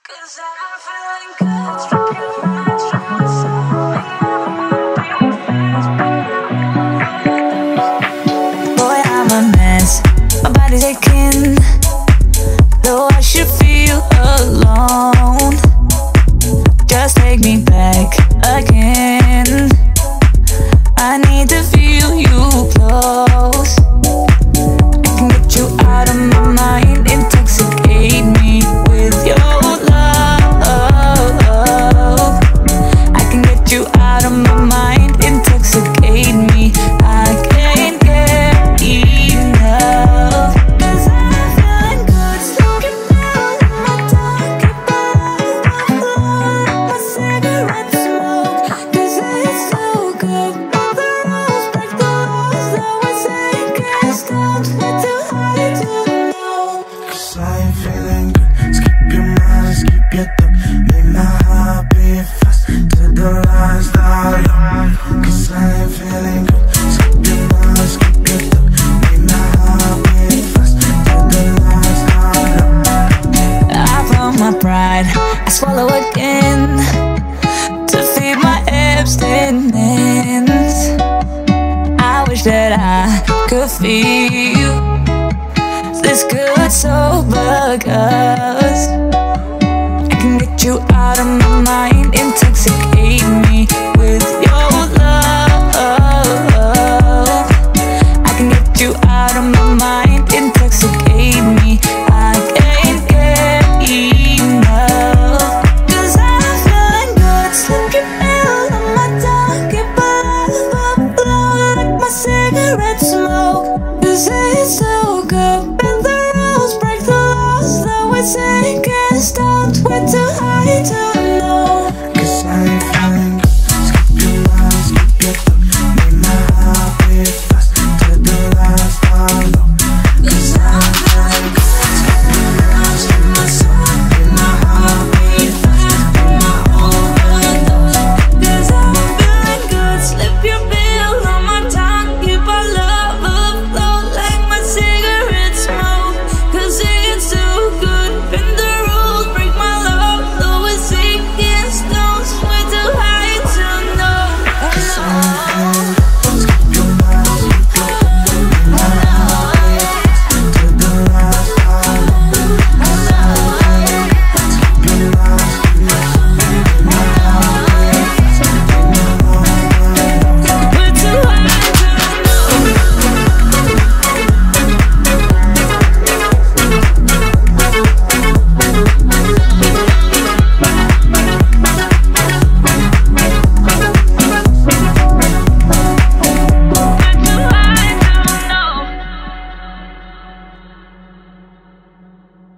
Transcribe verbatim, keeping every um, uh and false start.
'Cause I'm feeling good. Strip your mind, strip your soul. Boy, I'm a mess. My body's aching. Though I should feel alone. Just take me back again. I need to feel you close. I can get you out of my mind. Intoxicate me with your love. I can get you out of my mind. Intoxicate me. I can't get enough. 'Cause I'm feeling good. Smoking down my tongue. Keep my cigarette smoke. 'Cause it's so good. Break the rules, break the laws that we say. Cause don't wait too high to know. 'Cause I ain't feeling good. Skip your mind, skip your thought. Make my heart beat fast to the last dollar. 'Cause I ain't feeling good. Skip your mind, skip your thought. Make my heart beat fast to the last dollar. I found my pride, I swallow again to feed my abstinence. I wish that I could feel this good sober, cause I can get you out of my mind. Intoxicate me with your love. I can get you out of my mind. Intoxicate me. I can't get enough. 'Cause I'm feeling good. Slip your pill on my tongue. Keep a love blow like my cigarette smoke. 'Cause it's so good. Bend the rules, break the laws that we say. Can't stop, we're too high to know. 'Cause I ain't feeling